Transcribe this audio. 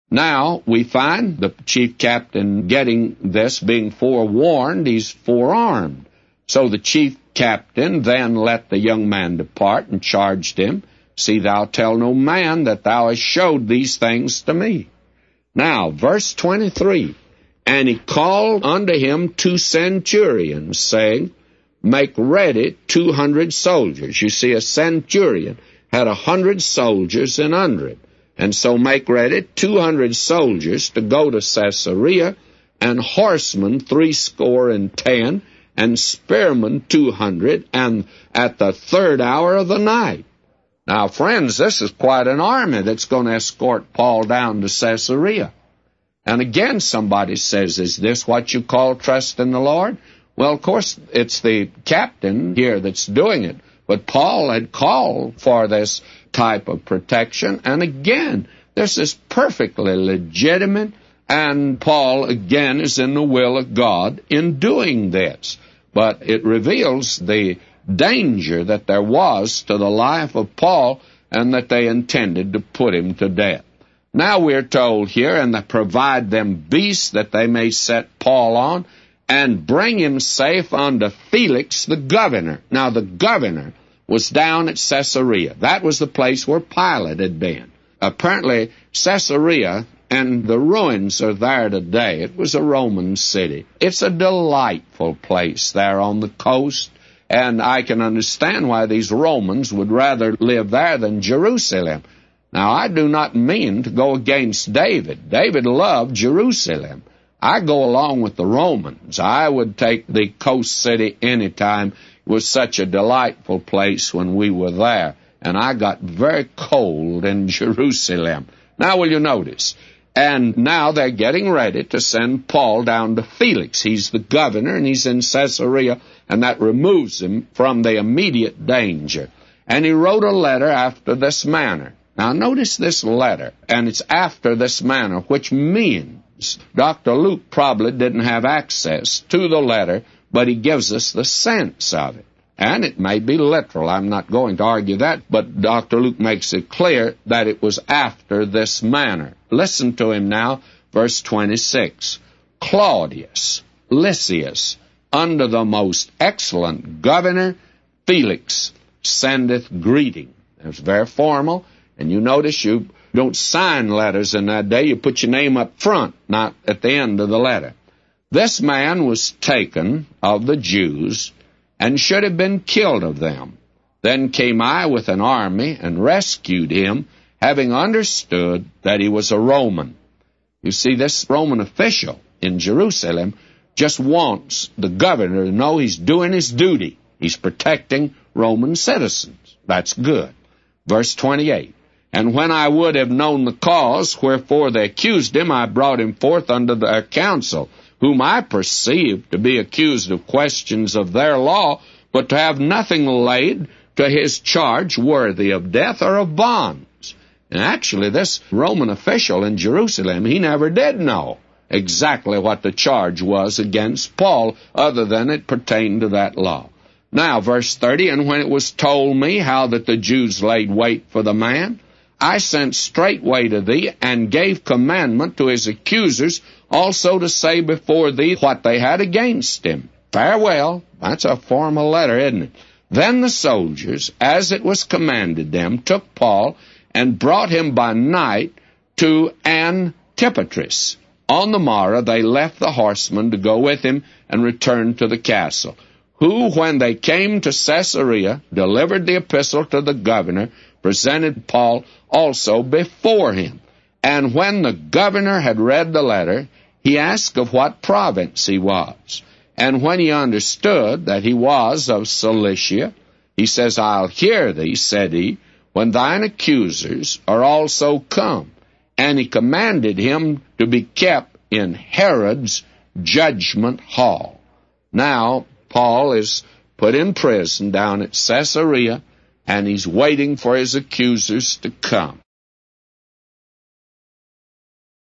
Now, we find the chief captain getting this, being forewarned, he's forearmed. So the chief captain then let the young man depart and charged him, See thou tell no man that thou hast showed these things to me. Now, verse 23, And he called unto him 2 centurions, saying, Make ready 200 soldiers. You see, a centurion had 100 soldiers and under it. And so make ready 200 soldiers to go to Caesarea, and horsemen 70, and spearmen 200, and at the 3rd hour of the night. Now, friends, this is quite an army that's going to escort Paul down to Caesarea. And again, somebody says, is this what you call trust in the Lord? Well, of course, it's the captain here that's doing it. But Paul had called for this type of protection. And again, this is perfectly legitimate. And Paul, again, is in the will of God in doing this. But it reveals the danger that there was to the life of Paul, and that they intended to put him to death. Now we're told here, and they provide them beasts that they may set Paul on, and bring him safe unto Felix the governor. Now the governor was down at Caesarea. That was the place where Pilate had been. Apparently Caesarea and the ruins are there today. It was a Roman city. It's a delightful place there on the coast, and I can understand why these Romans would rather live there than Jerusalem. Now, I do not mean to go against David. David loved Jerusalem. I go along with the Romans. I would take the coast city any time. It was such a delightful place when we were there, and I got very cold in Jerusalem. Now, will you notice? And now they're getting ready to send Paul down to Felix. He's the governor, and he's in Caesarea, and that removes him from the immediate danger. And he wrote a letter after this manner. Now, notice this letter, and it's after this manner, which means Dr. Luke probably didn't have access to the letter, but he gives us the sense of it. And it may be literal. I'm not going to argue that, but Dr. Luke makes it clear that it was after this manner. Listen to him now, verse 26. Claudius Lysias, under the most excellent governor, Felix, sendeth greeting. It's very formal, and you notice you don't sign letters in that day. You put your name up front, not at the end of the letter. This man was taken of the Jews, and should have been killed of them. Then came I with an army, and rescued him, having understood that he was a Roman. You see, this Roman official in Jerusalem just wants the governor to know he's doing his duty. He's protecting Roman citizens. That's good. Verse 28, And when I would have known the cause wherefore they accused him, I brought him forth unto their council, whom I perceived to be accused of questions of their law, but to have nothing laid to his charge worthy of death or of bonds. And actually, this Roman official in Jerusalem, he never did know exactly what the charge was against Paul, other than it pertained to that law. Now, verse 30, And when it was told me how that the Jews laid wait for the man, I sent straightway to thee, and gave commandment to his accusers also to say before thee what they had against him. Farewell. That's a formal letter, isn't it? Then the soldiers, as it was commanded them, took Paul, and brought him by night to Antipatris. On the morrow they left the horsemen to go with him, and returned to the castle, who, when they came to Caesarea, delivered the epistle to the governor, presented Paul also before him. And when the governor had read the letter, he asked of what province he was. And when he understood that he was of Cilicia, he says, I'll hear thee, said he, when thine accusers are also come. And he commanded him to be kept in Herod's judgment hall. Now, Paul is put in prison down at Caesarea, and he's waiting for his accusers to come.